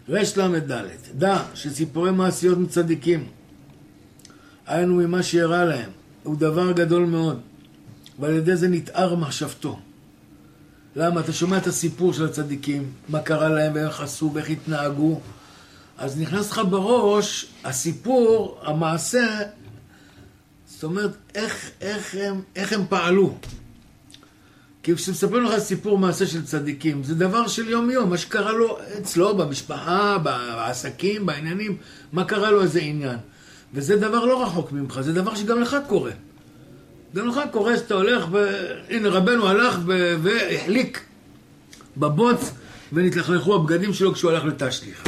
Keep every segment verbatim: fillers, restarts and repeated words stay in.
רש למד ד' דע שסיפורי מעשיות מצדיקים, היינו ממה שיראה להם, הוא דבר גדול מאוד, ועל ידי זה נתאר מחשבתו. למה? אתה שומע את הסיפור של הצדיקים, מה קרה להם ואיך עשו ואיך התנהגו, אז נכנס לך בראש הסיפור, המעשה, זאת אומרת, איך, איך, הם, איך הם פעלו. כי כשמספרים לך סיפור מעשה של צדיקים, זה דבר של יום יום, מה שקרה לו אצלו, במשפחה, בעסקים, בעניינים, מה קרה לו איזה עניין. וזה דבר לא רחוק ממך, זה דבר שגם לך קורה. גם לך קורה שאתה הולך, והנה רבנו הלך והחליק בבוץ, ונתלכלכו הבגדים שלו כשהוא הלך לתשליך.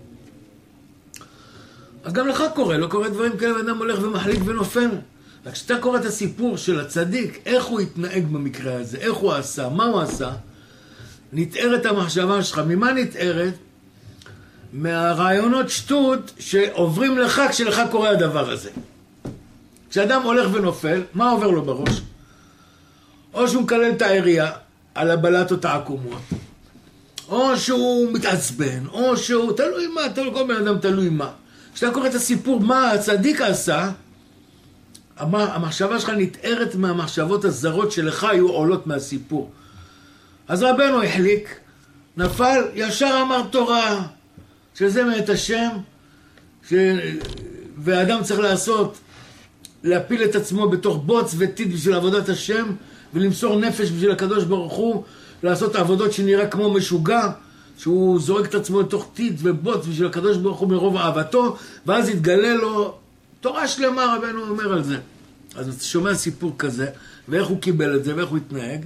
אז גם לך קורה, לא קורה דברים כאלה, ואדם הולך ומחליק ונופל. רק כשאתה קורא את הסיפור של הצדיק, איך הוא התנהג במקרה הזה, איך הוא עשה, מה הוא עשה, נתארת המחשבה שלך. ממה נתארת? מהרעיונות שטות שעוברים לך כשלך קורה הדבר הזה. כשאדם הולך ונופל, מה עובר לו בראש? או שהוא מקלל את העירייה על הבלטות העקומות, או שהוא מתעצבן, או שהוא תלוי מה, תלוי כל בן אדם תלוי מה. כשאתה קורא את הסיפור מה הצדיק עשה, המחשבה שלך נתארת מהמחשבות הזרות שלך היו עולות מהסיפור. אז רבנו החליק, נפל, ישר אמר תורה, שזה מאת השם, ש... ואדם צריך לעשות, להפיל את עצמו בתוך בוץ וטיט בשביל עבודת השם, ולמסור נפש בשביל הקדוש ברוך הוא, לעשות עבודות שנראה כמו משוגע, שהוא זורק את עצמו לתוך טיט ובוץ בשביל הקדוש ברוך הוא מרוב אהבתו, ואז יתגלה לו תורה שלמה. רבנו אומר על זה. אז אתה שומע סיפור כזה, ואיך הוא קיבל את זה, ואיך הוא התנהג,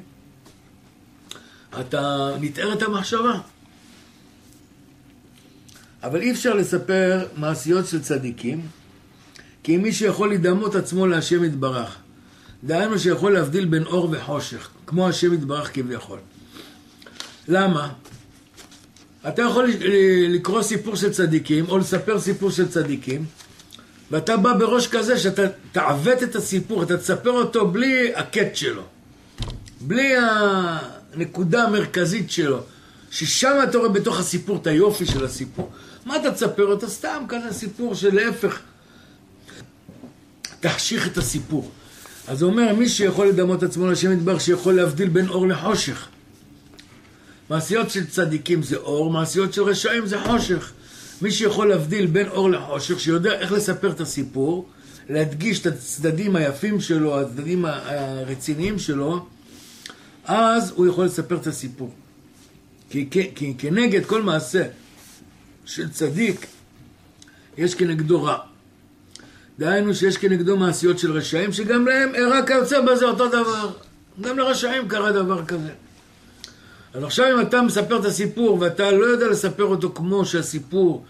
אתה נתאר את המחשבה. אבל אי אפשר לספר מעשיות של צדיקים, כי מי שיכול לדמות עצמו להשם יתברך, דהיינו שיכול להבדיל בין אור וחושך, כמו השם יתברך כביכול. למה? אתה יכול לקרוא סיפור של צדיקים, או לספר סיפור של צדיקים, ואתה בא בראש כזה שאתה תעוות את הסיפור, אתה תספר אותו בלי הקט שלו, בלי הנקודה המרכזית שלו, ששם אתה רואה בתוך הסיפור את היופי של הסיפור. מה אתה תספר אותו? סתם כזה סיפור שלהפך, תחשיך את הסיפור. אז הוא אומר, מי שיכול לדמות עצמו להשם יתברך, שיכול להבדיל בין אור לחושך. מעשיות של צדיקים זה אור, מעשיות של רשעים זה חושך. מי שיכול להבדיל בין אור לחושך, שיודע איך לספר את הסיפור, להדגיש את הצדדים היפים שלו, הצדדים הרציניים שלו, אז הוא יכול לספר את הסיפור. כי, כי, כי כנגד כל מעשה של צדיק, יש כנגדו רע. דהיינו שיש כנגדו מעשיות של רשעים, שגם להם רק יוצא בזה אותו דבר. גם לרשעים קרה דבר כזה. אז עכשיו אם אתה מספר את הסיפור, ואתה לא יודע לספר אותו כמו שהסיפור,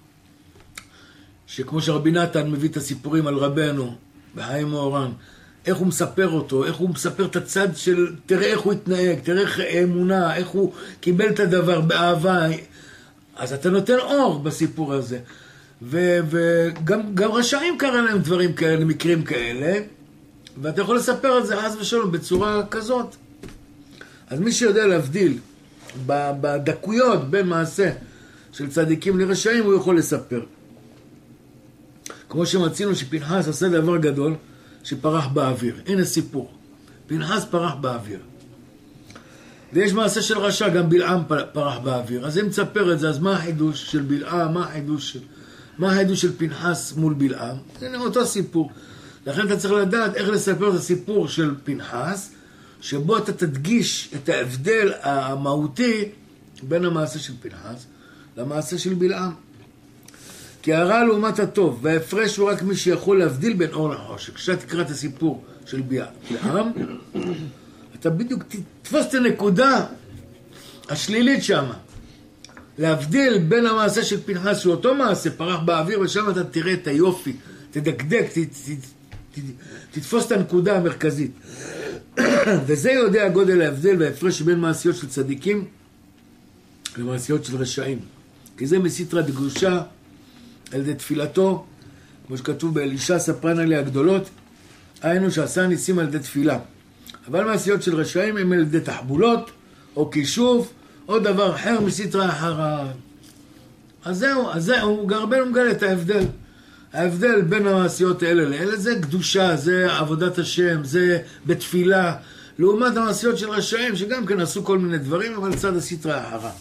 שכמו שרבי נתן מביא את הסיפורים על רבנו, בחיים מורן, איך הוא מספר אותו, איך הוא מספר את הצד של, תראה איך הוא התנהג, תראה איך האמונה, איך הוא קיבל את הדבר באהבה, אז אתה נותן אור בסיפור הזה. וגם גם רשעים קרה להם דברים כאלה, מקרים כאלה, ואתה יכול לספר את זה אז ושלום בצורה כזאת. אז מי שיודע להבדיל בדקויות בין מעשה של צדיקים לרשעים, הוא יכול לספר. כמו שמצינו שפנחס עשה דבר גדול, שפרח באוויר. הנה סיפור. פנחס פרח באוויר. ויש מעשה של רשע, גם בלעם פרח באוויר. אז אם תספר את זה, אז מה החידוש של בלעם? מה החידוש של, מה החידוש של פנחס מול בלעם? הנה אותו סיפור. לכן אתה צריך לדעת איך לספר את הסיפור של פנחס, שבו אתה תדגיש את ההבדל המהותי בין המעשה של פנחס למעשה של בלעם. כי הרע לעומת הטוב, וההפרש הוא רק מי שיכול להבדיל בין אור לחושך. כשאתה תקרא את הסיפור של בלעם, אתה בדיוק תתפוס את הנקודה השלילית שם. להבדיל בין המעשה של פנחס, שהוא אותו מעשה, פרח באוויר, ושם אתה תראה את היופי, תדקדק, ת, ת, ת, תתפוס את הנקודה המרכזית. וזה יודע גודל ההבדל וההפרש בין מעשיות של צדיקים למעשיות של רשעים. כי זה מסתרא דקדושה על ידי תפילתו, כמו שכתוב באלישע ספרן עליה הגדולות, היינו שעשה ניסים על ידי תפילה. אבל מעשיות של רשעים הם על ידי תחבולות, או כישוף, או דבר אחר מסתרא אחר אז זהו, אז זהו, רבנו מגלה את ההבדל. ההבדל בין המעשיות האלה לאלה זה קדושה, זה עבודת השם, זה בתפילה, לעומת המעשיות של רשעים שגם כן עשו כל מיני דברים, אבל צד הסטרא אחרא.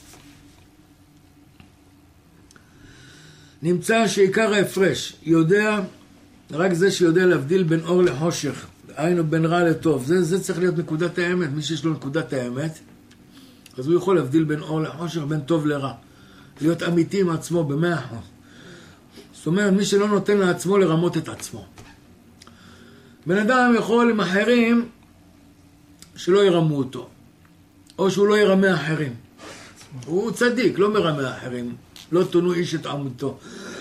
נמצא שעיקר ההפרש יודע, רק זה שיודע להבדיל בין אור לחושך, היינו בין רע לטוב, זה, זה צריך להיות נקודת האמת. מי שיש לו נקודת האמת, אז הוא יכול להבדיל בין אור לחושך, בין טוב לרע, להיות אמיתי עם עצמו במאה אחוז. זאת אומרת, מי שלא נותן לעצמו לרמות את עצמו. בן אדם יכול עם אחרים שלא ירמו אותו, או שהוא לא ירמה אחרים. הוא צדיק, לא מרמה אחרים, לא תונו איש את עמותו.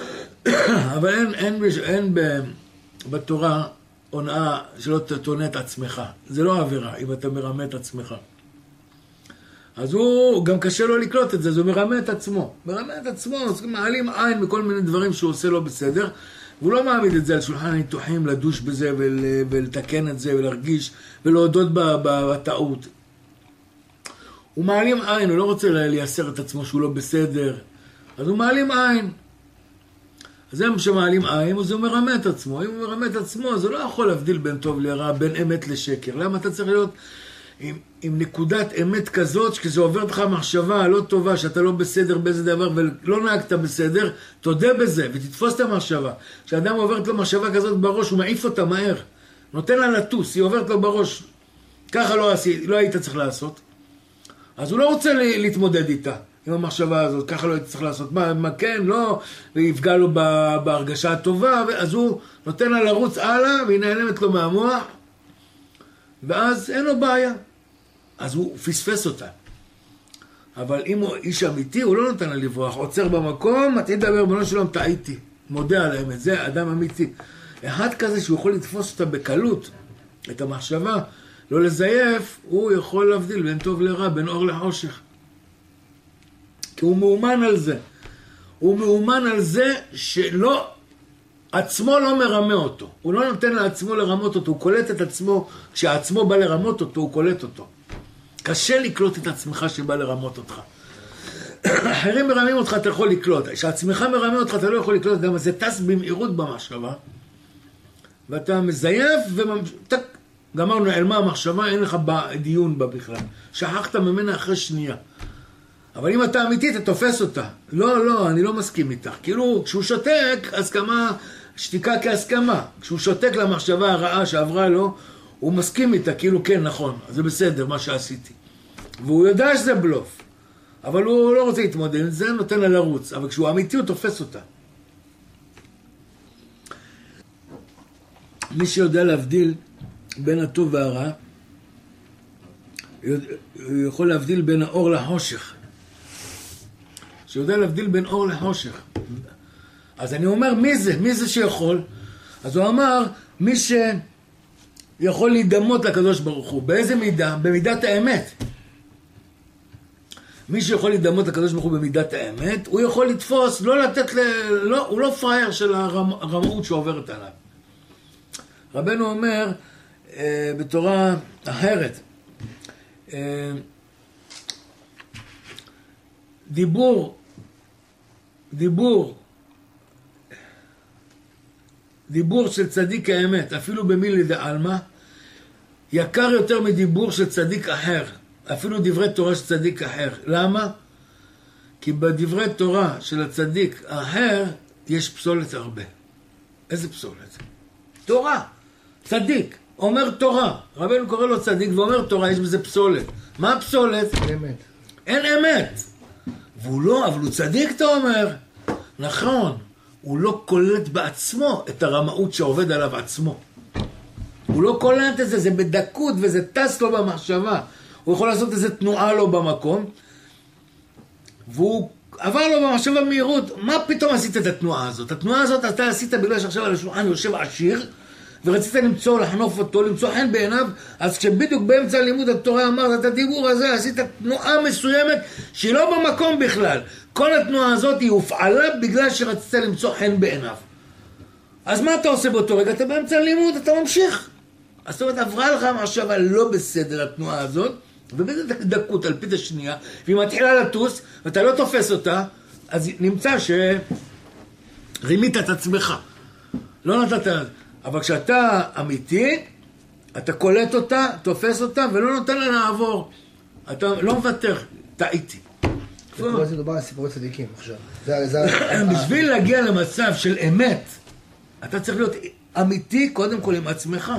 אבל אין, אין, אין בתורה עונאה שלא תונה את עצמך. זה לא עבירה אם אתה מרמה את עצמך. אז הוא, גם קשה לו לקלוט את זה, אז הוא מרמה את עצמו. מרמה את עצמו, אז מעלים עין מכל מיני דברים שהוא עושה לו בסדר, והוא לא מעמיד את זה על שולחן הניתוחים, לדוש בזה ול, ולתקן את זה ולהרגיש ולהודות בטעות. הוא מעלים עין, הוא לא רוצה לייסר את עצמו שהוא לא בסדר, אז הוא מעלים עין. אז הם שמעלים עין, אז הוא מרמה את עצמו. אם הוא מרמה את עצמו, אז הוא לא יכול להבדיל בין טוב לרע, בין אמת לשקר. למה אתה צריך להיות עם, עם נקודת אמת כזאת, שכזה עובר לך מחשבה לא טובה, שאתה לא בסדר באיזה דבר, ולא נהגת בסדר, תודה בזה, ותתפוס את המחשבה. כשאדם עוברת לו מחשבה כזאת בראש, הוא מעיף אותה מהר. נותן לה לטוס, היא עוברת לו בראש. ככה לא, עשי, לא היית צריך לעשות. אז הוא לא רוצה להתמודד איתה, עם המחשבה הזאת, ככה לא היית צריך לעשות. מה, מה כן, לא, ויפגע לו בהרגשה הטובה, אז הוא נותן לה לרוץ הלאה, והיא נעלמת לו מהמוח, ואז אין לו בעיה. אז הוא פספס אותה. אבל אם הוא איש אמיתי, הוא לא נותן לה לברוח, עוצר במקום, מתחיל לדבר, בנו שלום, טעיתי. מודה על האמת, זה אדם אמיתי. אחד כזה שהוא יכול לתפוס אותה בקלות, את המחשבה, לא לזייף, הוא יכול להבדיל בין טוב לרע, בין אור לחושך. כי הוא מאומן על זה. הוא מאומן על זה שלא, עצמו לא מרמה אותו. הוא לא נותן לעצמו לרמות אותו, הוא קולט את עצמו, כשעצמו בא לרמות אותו, הוא קולט אותו. קשה לקלוט את עצמך שבא לרמות אותך. אחרים מרמים אותך, אתה יכול לקלוט. כשעצמך מרמה אותך, אתה לא יכול לקלוט, גם זה טס במהירות במחשבה, ואתה מזייף וממשיך, גמרנו, נעלמה המחשבה, אין לך דיון בה בכלל. שכחת ממנה אחרי שנייה. אבל אם אתה אמיתי, אתה תופס אותה. לא, לא, אני לא מסכים איתך. כאילו, כשהוא שותק, הסכמה, שתיקה כהסכמה. כשהוא שותק למחשבה הרעה שעברה לו, הוא מסכים איתה, כאילו, כן, נכון, זה בסדר, מה שעשיתי. והוא יודע שזה בלוף. אבל הוא לא רוצה להתמודד, זה נותן לה לרוץ. אבל כשהוא אמיתי, הוא תופס אותה. מי שיודע להבדיל בין הטוב והרע, הוא יכול להבדיל בין האור לחושך. שיודע להבדיל בין אור לחושך. אז אני אומר, מי זה? מי זה שיכול? אז הוא אמר, מי שיכול להידמות לקדוש ברוך הוא. באיזה מידה? במידת האמת. מי שיכול להידמות לקדוש ברוך הוא במידת האמת, הוא יכול לתפוס, לא לתת ל... לא, הוא לא פרייר של הרמאות שעוברת עליו. רבנו אומר, אה, בתורה אחרת, אה, דיבור, דיבור, דיבור של צדיק האמת, אפילו במילי דעלמא, יקר יותר מדיבור של צדיק אחר, אפילו דברי תורה של צדיק אחר. למה? כי בדברי תורה של הצדיק האחר יש פסולת הרבה. איזה פסולת? תורה. צדיק. אומר תורה. רבנו קורא לו צדיק ואומר תורה, יש בזה פסולת. מה הפסולת? אמת. אין אמת. והוא לא, אבל הוא צדיק, אתה אומר. נכון. הוא לא קולט בעצמו את הרמאות שעובד עליו עצמו. הוא לא קולט את זה, זה בדקות וזה טס לו במחשבה. הוא יכול לעשות איזה תנועה לו במקום, והוא עבר לו במחשבה מהירות. מה פתאום עשית את התנועה הזאת? התנועה הזאת אתה עשית בגלל שעכשיו על השולחן יושב עשיר, ורצית למצוא, לחנוף אותו, למצוא חן בעיניו, אז כשבדיוק באמצע לימוד התורה אמרת את הדיבור הזה, עשית תנועה מסוימת שהיא לא במקום בכלל. כל התנועה הזאת היא הופעלה בגלל שרצית למצוא חן בעיניו. אז מה אתה עושה באותו רגע? אתה באמצע לימוד, אתה ממשיך. אז זאת אומרת, עברה לך מחשבה לא בסדר התנועה הזאת, ובאיזה דקות על פית השנייה, והיא מתחילה לטוס, ואתה לא תופס אותה, אז נמצא שרימית את עצמך. לא נתת, אבל כשאתה אמיתי, אתה קולט אותה, תופס אותה, ולא נותן לה לעבור. אתה לא מוותר, טעיתי. וכל זה מדובר על סיפורי צדיקים עכשיו. בשביל להגיע למצב של אמת, אתה צריך להיות אמיתי קודם כל עם עצמך.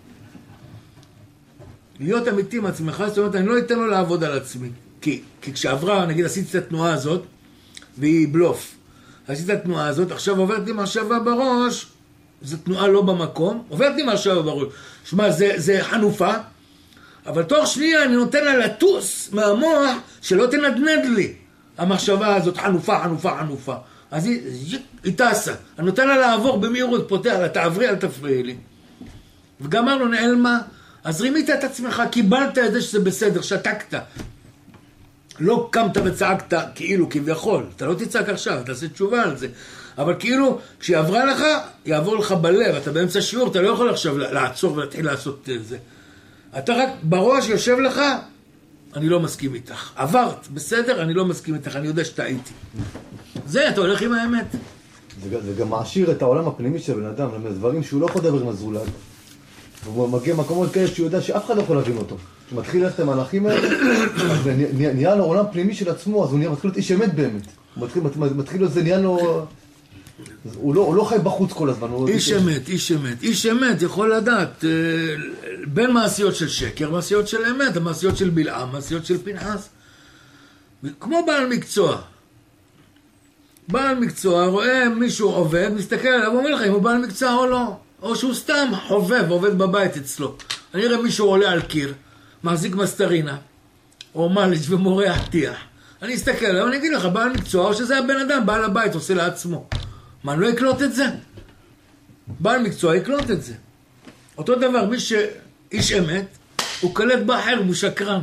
להיות אמיתי עם עצמך, זאת אומרת, אני לא אתן לו לעבוד על עצמי. כי, כי כשעברה, נגיד, עשיתי את התנועה הזאת, והיא בלוף. עשיתי את התנועה הזאת, עכשיו עוברת לי מחשבה בראש, זו תנועה לא במקום, עוברת לי מחשבה בראש. שמע, זה, זה חנופה, אבל תוך שנייה אני נותן לה לטוס מהמוח, שלא תנדנד לי. המחשבה הזאת חנופה, חנופה, חנופה. אז היא, היא טסה. אני נותן לה לעבור במהירות, פותח לה, תעברי, אל תפריעי לי. וגמרנו, נעלמה. אז רימית את עצמך, קיבלת את זה שזה בסדר, שתקת. לא קמת וצעקת כאילו כביכול. אתה לא תצעק עכשיו, תעשה תשובה על זה. אבל כאילו, כשהיא עברה לך, יעבור לך בלב. אתה באמצע שיעור, אתה לא יכול עכשיו לעצור ולהתחיל לעשות את זה. אתה רק בראש יושב לך, אני לא מסכים איתך. עברת, בסדר, אני לא מסכים איתך, אני יודע שאתה הייתי. זה, אתה הולך עם האמת. זה גם מעשיר את העולם הפנימי של בן אדם, דברים שהוא לא יכול לדבר עם הזולת. והוא מגיע מקומות כאלה שהוא יודע שאף אחד לא יכול להבין אותו. כשמתחיל ללכת המהלכים האלה, נהיה לו עולם פנימי של עצמו, אז הוא נהיה, מתחיל להיות איש אמת באמת. הוא מתחיל, מתחיל להיות, זה נהיה לו... הוא לא, הוא לא חי בחוץ כל הזמן. איש אמת, איש אמת. איש אמת יכול לדעת בין מעשיות של שקר, מעשיות של אמת, המעשיות של בלעם, מעשיות של פנחס. כמו בעל מקצוע. בעל מקצוע רואה מישהו עובד, מסתכל עליו, הוא אומר לך אם הוא בעל מקצוע או לא. או שהוא סתם חובב, עובד בבית אצלו. אני אראה מישהו עולה על קיר, מחזיק מסטרינה, או מליץ' ומורח טיח. אני אסתכל עליו, אני אגיד לך, בעל מקצוע, או שזה הבן אדם, בעל הבית, עושה לעצמו. מה, אני לא אקלוט את זה? בעל מקצוע יקלוט את זה. אותו דבר, מי שאיש אמת, הוא קלט באחר, הוא שקרן.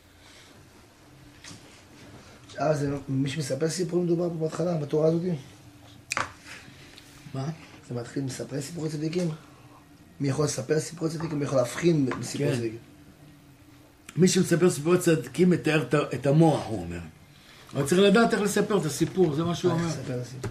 אה, זה מי שמספר סיפורים מדובר פה בהתחלה, בתורה הזאת? מה? זה מתחיל מספר סיפורי צדיקים? מי יכול לספר סיפורי צדיקים? מי יכול להבחין בסיפורי כן. צדיקים? מי שמספר סיפורי צדיקים מתאר את המוח, הוא אומר. אבל צריך לדעת איך לספר את הסיפור, זה מה שהוא אומר. איך לספר הסיפור?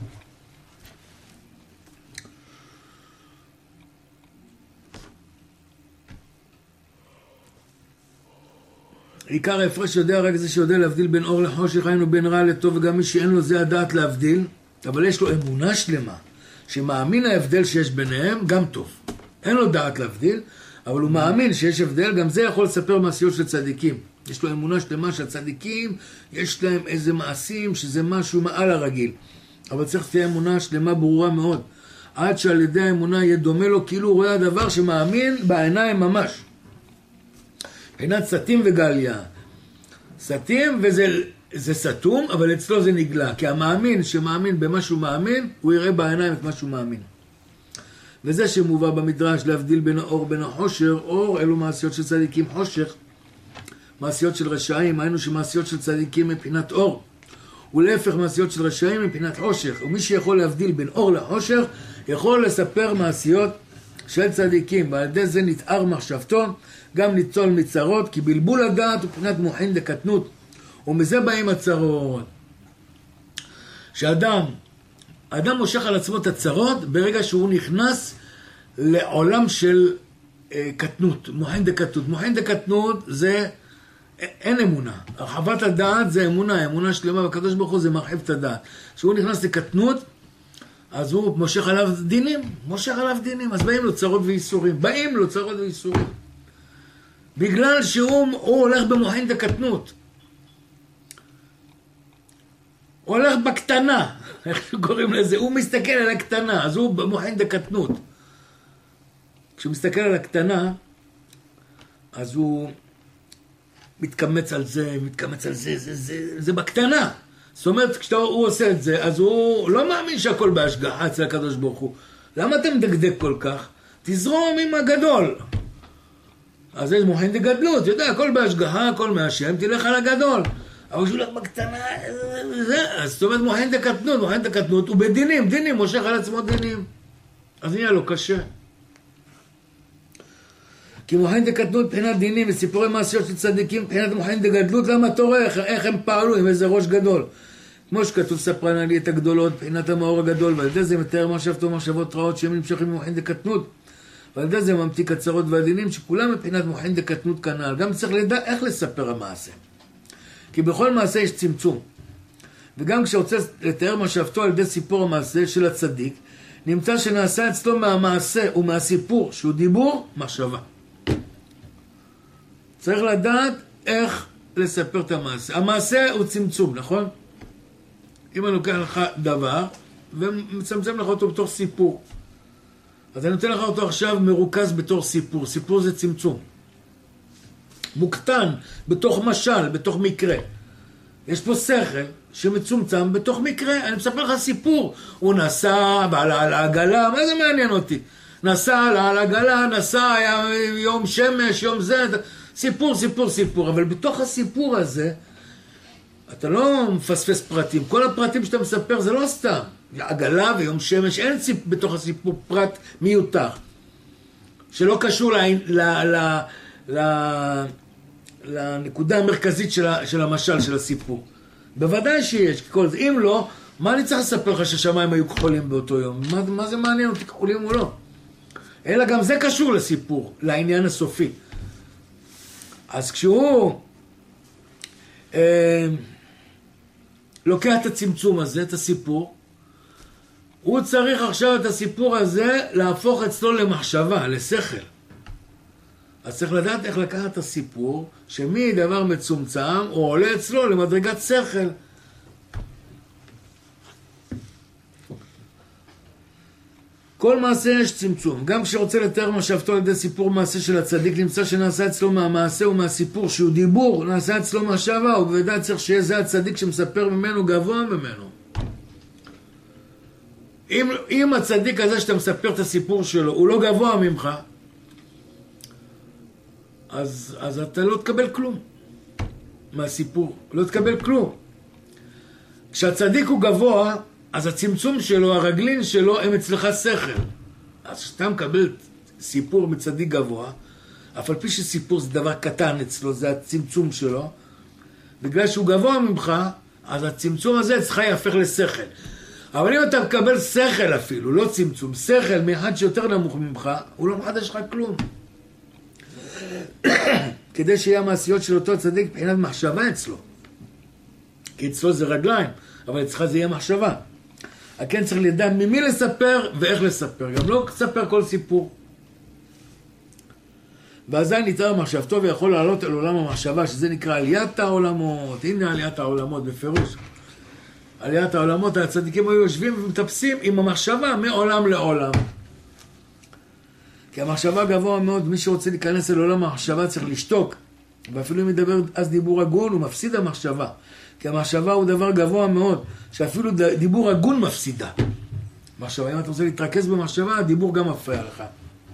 עיקר ההפרש יודע רק זה שיודע להבדיל בין אור לחושך, היינו בין רע לטוב, וגם מי שאין לו זה הדעת להבדיל, אבל יש לו אמונה שלמה, שמאמין ההבדל שיש ביניהם, גם טוב. אין לו דעת להבדיל, אבל הוא מאמין שיש הבדל, גם זה יכול לספר מעשיות של צדיקים. יש לו אמונה שלמה שהצדיקים, יש להם איזה מעשים שזה משהו מעל הרגיל. אבל צריך שתהיה אמונה שלמה ברורה מאוד, עד שעל ידי האמונה יהיה דומה לו, כאילו הוא רואה הדבר שמאמין בעיניים ממש. מבחינת סתים וגליה. סתים וזה זה סתום, אבל אצלו זה נגלה. כי המאמין שמאמין במה שהוא מאמין, הוא יראה בעיניים את מה שהוא מאמין. וזה שמובא במדרש להבדיל בין האור בין החושר, אור אלו מעשיות של צדיקים, חושך מעשיות של רשעים, היינו שמעשיות של צדיקים מבחינת אור. ולהפך מעשיות של רשעים מבחינת חושך. ומי שיכול להבדיל בין אור לחושך, יכול לספר מעשיות של צדיקים. ועל ידי זה נתאר מחשבתו, גם ניצול מצרות, כי בלבול הדעת הוא מבחינת מוחין דקטנות. ומזה באים הצרות. שאדם, האדם מושך על עצמו את הצרות ברגע שהוא נכנס לעולם של אה, קטנות, מוחין דקטנות. מוחין דקטנות זה אין אמונה. הרחבת הדעת זה אמונה, אמונה שלמה, והקדוש ברוך הוא זה מרחיב את הדעת. כשהוא נכנס לקטנות, אז הוא מושך עליו דינים, מושך עליו דינים, אז באים לו צרות ואיסורים, באים לו צרות ואיסורים. בגלל שהוא הולך במוחין דקטנות. הוא הולך בקטנה, איך שקוראים לזה, הוא מסתכל על הקטנה, אז הוא במוחין דקטנות. כשהוא מסתכל על הקטנה, אז הוא מתקמץ על זה, מתקמץ על זה, זה, זה, זה בקטנה. זאת אומרת, כשהוא עושה את זה, אז הוא לא מאמין שהכל בהשגחה אצל הקדוש ברוך הוא. למה אתה מדקדק כל כך? תזרום עם הגדול. אז יש מוחין דגדלות, יודע, הכל בהשגחה, הכל מהשם, תלך על הגדול. אבל כשהוא הולך בקטנה, זה, אז זאת אומרת מוחין דקטנות, מוחין דקטנות, הוא בדינים, דינים, מושך על עצמו דינים. אז נהיה לו קשה. כי מוחין דקטנות מבחינת דינים וסיפורי מעשיות של צדיקים, מבחינת מוחין דגדלות, למה אתה רואה איך, איך הם פעלו עם איזה ראש גדול? כמו שכתוב ספרנה לי את הגדולות, בחינת המאור הגדול, ועל ידי זה מתאר מחשבתו מחשבות רעות שהם נמשכים ממוחין דקטנות, ועל ידי זה ממתיק הצרות והדינים שכולם מבחינת מוחין דקטנות כנ"ל. גם צריך לדע איך לספר המעשה, כי בכל מעשה יש צמצום, וגם כשרוצה לתאר מחשבתו על ידי סיפור המעשה של הצדיק, נמצא שנעשה אצלו מהמעשה ומהסיפור שהוא דיבור מחשבה. צריך לדעת איך לספר את המעשה. המעשה הוא צמצום, נכון? אם אני לוקח לך דבר ומצמצם לך אותו בתור סיפור, אז אני נותן לך אותו עכשיו מרוכז בתור סיפור. סיפור זה צמצום. מוקטן בתוך משל, בתוך מקרה. יש פה שכל שמצומצם בתוך מקרה. אני מספר לך סיפור. הוא נסע ועלה על העגלה, מה זה מעניין אותי? נסע על העגלה, נסע, היה יום שמש, יום זה, סיפור, סיפור, סיפור. אבל בתוך הסיפור הזה, אתה לא מפספס פרטים. כל הפרטים שאתה מספר זה לא סתם. עגלה ויום שמש, אין סיפ... בתוך הסיפור פרט מיותר. שלא קשור ל... ל... ל... ל... לנקודה המרכזית של, ה... של המשל, של הסיפור. בוודאי שיש. כל זה. אם לא, מה אני צריך לספר לך ששמיים היו כחולים באותו יום? מה, מה זה מעניין אותי כחולים או לא? אלא גם זה קשור לסיפור, לעניין הסופי. אז כשהוא אה, לוקח את הצמצום הזה, את הסיפור, הוא צריך עכשיו את הסיפור הזה להפוך אצלו למחשבה, לשכל. אז צריך לדעת איך לקחת את הסיפור, שמדבר מצומצם הוא עולה אצלו למדרגת שכל. כל מעשה יש צמצום. גם כשרוצה לתאר מחשבתו על ידי סיפור מעשה של הצדיק, נמצא שנעשה אצלו מהמעשה ומהסיפור שהוא דיבור, נעשה אצלו מחשבה, ובוודאי צריך שיהיה זה הצדיק שמספר ממנו גבוה ממנו. אם, אם הצדיק הזה שאתה מספר את הסיפור שלו הוא לא גבוה ממך, אז, אז אתה לא תקבל כלום מהסיפור, לא תקבל כלום. כשהצדיק הוא גבוה, אז הצמצום שלו, הרגלין שלו, הם אצלך שכל. אז כשאתה מקבל סיפור מצדיק גבוה, אף על פי שסיפור זה דבר קטן אצלו, זה הצמצום שלו, בגלל שהוא גבוה ממך, אז הצמצום הזה אצלך יהפך לשכל. אבל אם אתה מקבל שכל אפילו, לא צמצום, שכל מאחד שיותר נמוך ממך, הוא לא מחדש לך כלום. כדי שיהיה המעשיות של אותו צדיק מבחינת מחשבה אצלו. כי אצלו זה רגליים, אבל אצלך זה יהיה מחשבה. כן צריך לדעת ממי לספר ואיך לספר. גם לא לספר כל סיפור. ואזי נתאר מחשבתו ויכול לעלות על עולם המחשבה, שזה נקרא עליית העולמות. הנה עליית העולמות בפירוש. עליית העולמות, הצדיקים היו יושבים ומטפסים עם המחשבה מעולם לעולם. כי המחשבה גבוה מאוד, מי שרוצה להיכנס אל עולם המחשבה צריך לשתוק. ואפילו אם ידבר אז דיבור הגון, הוא מפסיד המחשבה. כי המחשבה הוא דבר גבוה מאוד, שאפילו דיבור הגון מפסידה. מחשבה, אם אתה רוצה להתרכז במחשבה, הדיבור גם מפריע לך.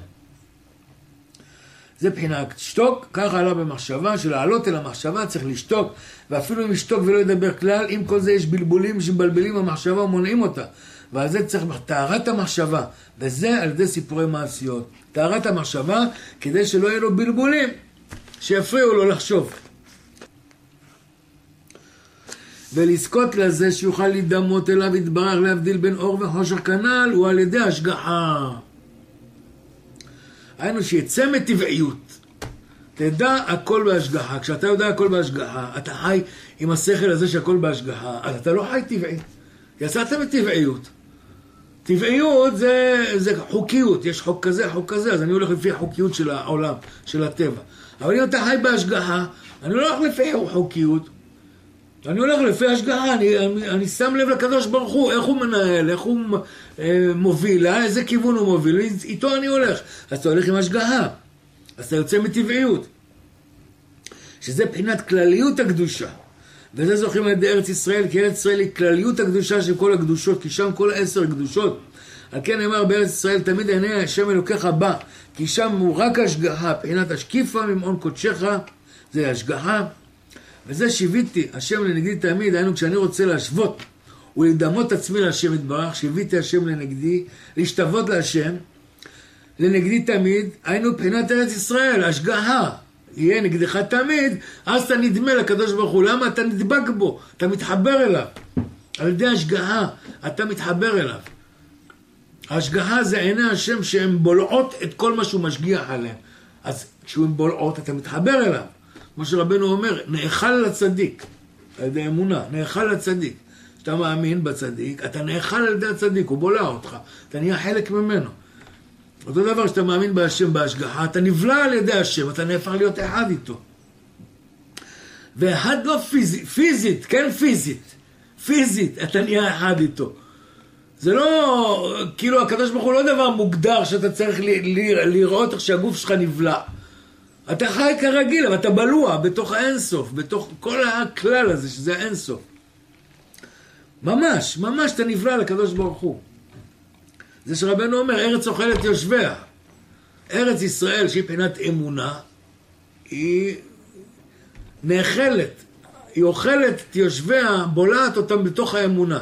זה בחינה, שתוק, ככה עלה במחשבה, שלעלות אל המחשבה צריך לשתוק, ואפילו אם ישתוק ולא ידבר כלל, אם כל זה יש בלבולים שמבלבלים במחשבה ומונעים אותה. ועל זה צריך טהרת המחשבה, וזה על ידי סיפורי מעשיות. טהרת המחשבה, כדי שלא יהיה לו בלבולים, שיפריעו לו לחשוב. ולזכות לזה שיוכל להידמות אליו יתברך להבדיל בין אור וחושך כנ"ל, הוא על ידי השגחה. היינו שיצא מטבעיות. תדע הכל בהשגחה. כשאתה יודע הכל בהשגחה, אתה חי עם השכל הזה שהכל בהשגחה, אז אתה לא חי טבעי. יצאת מטבעיות. טבעיות זה, זה חוקיות. יש חוק כזה, חוק כזה, אז אני הולך לפי החוקיות של העולם, של הטבע. אבל אם אתה חי בהשגחה, אני לא הולך לפי חוקיות. אני הולך לפי השגחה, אני, אני, אני שם לב לקדוש ברוך הוא, איך הוא מנהל, איך הוא אה, מוביל, אה, איזה כיוון הוא מוביל, איתו אני הולך. אז אתה הולך עם השגחה, אז אתה יוצא מטבעיות. שזה בחינת כלליות הקדושה. וזה זוכים על ידי ארץ ישראל, כי ארץ ישראל היא כלליות הקדושה של כל הקדושות, כי שם כל עשר קדושות. על כן אמר בארץ ישראל, תמיד עיני השם אלוקיך בא, כי שם הוא רק השגחה, בחינת השקיפה ממעון קודשך, זה השגחה. וזה שיוויתי השם לנגדי תמיד, היינו כשאני רוצה להשוות ולדמות עצמי להשם יתברך, שיוויתי השם לנגדי, להשתוות להשם, לנגדי תמיד, היינו בחינת ארץ ישראל, השגחה, יהיה נגדך תמיד, אז אתה נדמה לקדוש ברוך הוא, למה אתה נדבק בו, אתה מתחבר אליו. על ידי השגחה, אתה מתחבר אליו. ההשגחה זה עיני השם שהן בולעות את כל מה שהוא משגיח עליהן. אז כשהן בולעות אתה מתחבר אליו. כמו שרבנו אומר, נאכל לצדיק, על ידי אמונה, נאכל לצדיק. כשאתה מאמין בצדיק, אתה נאכל על ידי הצדיק, הוא בולע אותך, אתה נהיה חלק ממנו. אותו דבר שאתה מאמין בהשם בהשגחה, אתה נבלע על ידי השם, אתה נהפך להיות אחד איתו. ואחד לא פיזית, פיזית, כן פיזית, פיזית, אתה נהיה אחד איתו. זה לא, כאילו הקדוש ברוך הוא לא דבר מוגדר שאתה צריך ל, ל, לראות איך שהגוף שלך נבלע. אתה חי כרגיל, אבל אתה בלוע בתוך האינסוף, בתוך כל הכלל הזה שזה האינסוף. ממש, ממש אתה נבלע לקדוש ברוך הוא. זה שרבנו אומר, ארץ אוכלת יושביה. ארץ ישראל שהיא פינת אמונה, היא נאכלת, היא אוכלת את יושביה, בולעת אותם בתוך האמונה.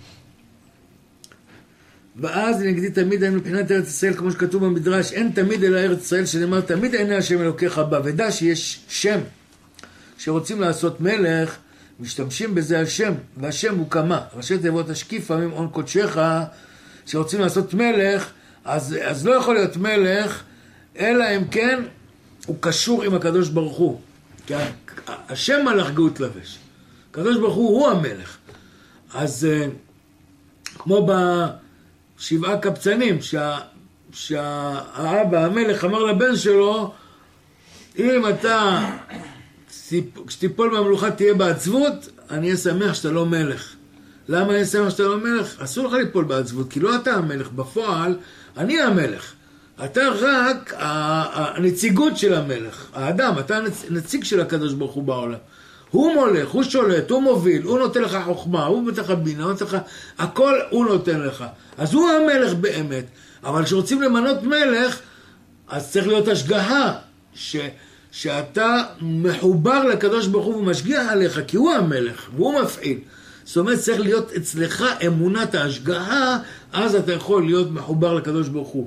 ואז נגדי תמיד היינו מבחינת ארץ ישראל, כמו שכתוב במדרש, אין תמיד אלא ארץ ישראל, שנאמר תמיד עיני השם אלוקיך בה, ודע שיש שם, שרוצים לעשות מלך, משתמשים בזה השם, והשם הוא כמה, ראשי תיבות השקיפה ממעון קודשך, שרוצים לעשות מלך, אז, אז לא יכול להיות מלך, אלא אם כן הוא קשור עם הקדוש ברוך הוא. כי השם מלך גאות לבש, הקדוש ברוך הוא הוא המלך. אז כמו בשבעה קבצנים, שה, שהאבא, המלך, אמר לבן שלו, אם אתה, כשתיפול מהמלוכה תהיה בעצבות, אני אהיה שמח שאתה לא מלך. למה אני שמח שאתה לא מלך? אסור לך ליפול בעצבות, כי לא אתה המלך, בפועל אני המלך. אתה רק הנציגות של המלך, האדם, אתה נציג של הקדוש ברוך הוא בעולם. הוא מולך, הוא שולט, הוא מוביל, הוא נותן לך חוכמה, הוא נותן לך בינה, הוא נותן לך, הכל הוא נותן לך. אז הוא המלך באמת, אבל כשרוצים למנות מלך, אז צריך להיות השגחה, ש, שאתה מחובר לקדוש ברוך הוא ומשגיח עליך, כי הוא המלך, והוא מפעיל. זאת אומרת, צריך להיות אצלך אמונת ההשגחה, אז אתה יכול להיות מחובר לקדוש ברוך הוא.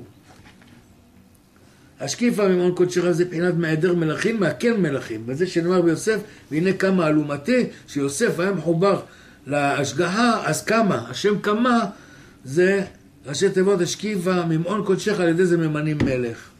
השקיפה ממעון קודשך זה בחינת מהיעדר מלכים, מהכן מלכים. וזה שנאמר ביוסף, והנה כמה אלומתי, שיוסף היה מחובר להשגחה, אז כמה, השם כמה, זה ראשי תיבות השקיפה ממעון קודשך, על ידי זה ממנים מלך.